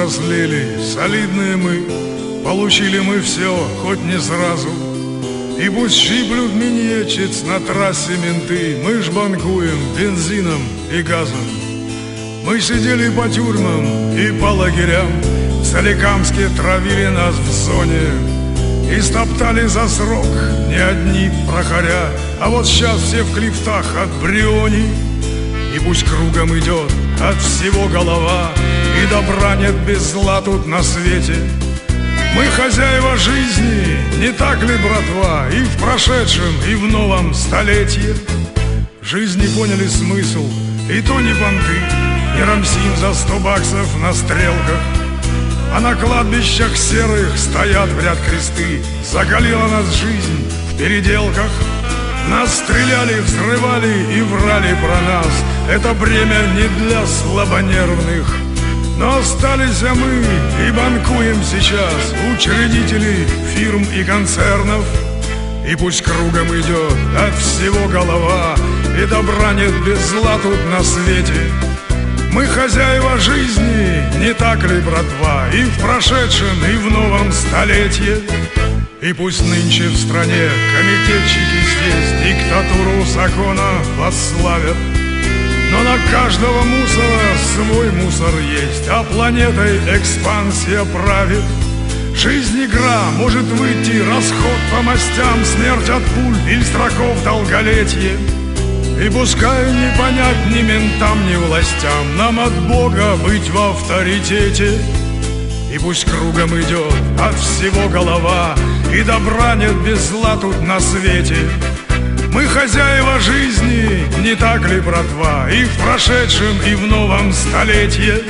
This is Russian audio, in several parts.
повзрослели, солидные мы, получили мы все, хоть не сразу. И пусть щиплют миньечиц на трассе менты, мы ж банкуем бензином и газом. Мы сидели по тюрьмам и по лагерям, в Соликамске травили нас в зоне и стоптали за срок не одни прохоря. А вот сейчас все в клифтах от Бриони, и пусть кругом идет от всего голова, и добра нет без зла тут на свете. Мы хозяева жизни, не так ли, братва, и в прошедшем, и в новом столетии. В жизни поняли смысл, и то не понты, не рамсим за 100 баксов на стрелках. А на кладбищах серых стоят в ряд кресты. Закалила нас жизнь в переделках. Нас стреляли, взрывали и врали про нас. Это бремя не для слабонервных. Но остались мы и банкуем сейчас, учредители фирм и концернов. И пусть кругом идет от всего голова, и добра нет без зла тут на свете. Мы хозяева жизни, не так ли, братва, и в прошедшем, и в новом столетии. И пусть нынче в стране комитетчики здесь диктатуру закона восславят, но на каждого мусора свой мусор есть, а планетой экспансия правит. Жизнь игра, может выйти расход по мастям, смерть от пуль или строков долголетие. И пускай не понять ни ментам, ни властям, нам от Бога быть в авторитете. И пусть кругом идет от всего голова, и добра нет без зла тут на свете. Мы хозяева жизни, не так ли, братва, и в прошедшем, и в новом столетии.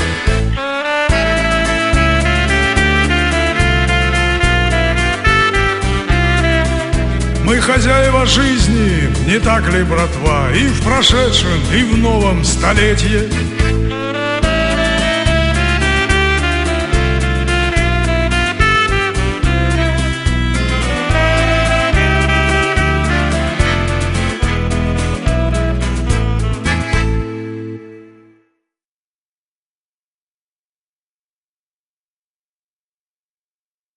Мы хозяева жизни, не так ли, братва, и в прошедшем, и в новом столетии.